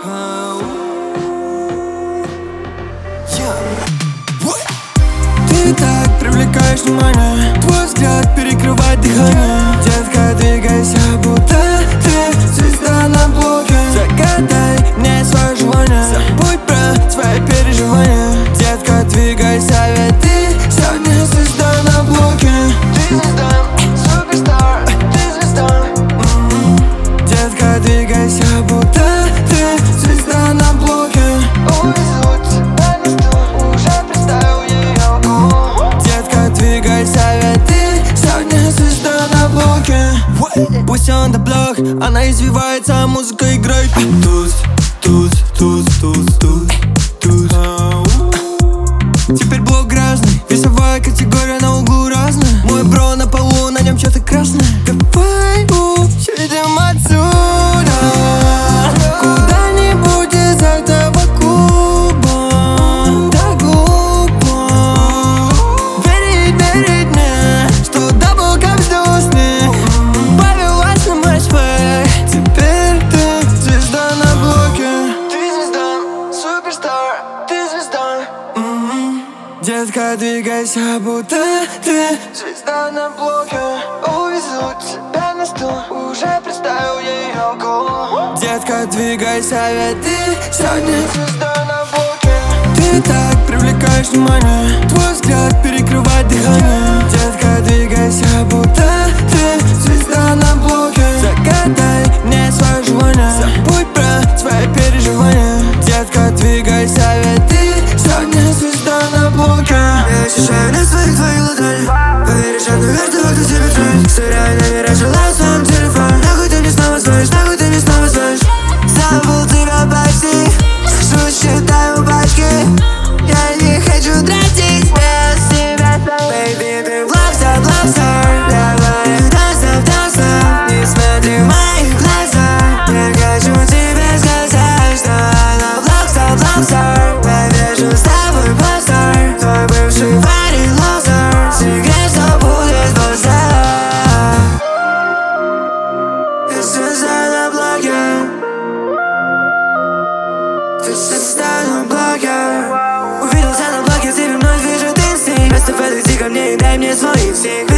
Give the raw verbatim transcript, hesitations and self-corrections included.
Ты так привлекаешь внимание, твой взгляд перекрывает дыхание. Детка, двигайся, будто ты звезда на блоке. Загадай мне свое желание, забудь про свои переживания. Детка, двигайся, ведь ты сегодня звезда на блоке. Ты звезда, суперстар, ты звезда. м-м. Детка, двигайся, будто ты звезда на блоке. Увезут тебя не сто, уже представил ее гол. Детка, двигайся, ведь ты сегодня звезда на блоке. Пусть он да блок, она извивается, музыка играет. Туз, туз, туз, туз, туз, туз. Теперь блок грязный, весовая категория на углу разная. Мой бро на полу, на нем что-то красное. Давай уедем отсюда куда-нибудь из этого клуба. Так глупо верить, верить мне, что даблкап сдусни. Повелась на мой свей, теперь ты звезда на блоке. Ты звезда, суперстар, ты звезда. м-м. Детка, двигайся, будто ты звезда на блоке. Увезут тебя на стул, уже представил ее гол. Детка, двигайся, ведь ты сегодня звезда на блоке. Ты так привлекаешь внимание, твой взгляд перекрывает дыхание. Детка, двигайся, будто ты звезда на блоке. Загадай мне свое желание, забудь про свои переживания. Детка, двигайся, ведь ты сегодня звезда на блоке. Я ощущаю на своих твоих ладонях, поверишь, шаг наверх, кто тебе тронет. Стираю номера, желаю своим телефон. Нахуй ты не снова звонишь, нахуй ты не снова звонишь. Забыл тебя почти, жду, считаю пачки. Я не хочу тратить без тебя. Baby, ты блокстар, блокстар. Давай танцев, танцев. Не смотри в мои глаза. Я хочу тебе сказать, что она блокстар, блокстар. Я вижу с тобой постер. Твой бывший парень лозер. Секрет, что будет позже. Ты звезда на блоке. Ты звезда на блоке. Увиделся на блоке, тебе вновь вижу инстинкт. Вместо подойди ко мне и дай мне свой инстинкт.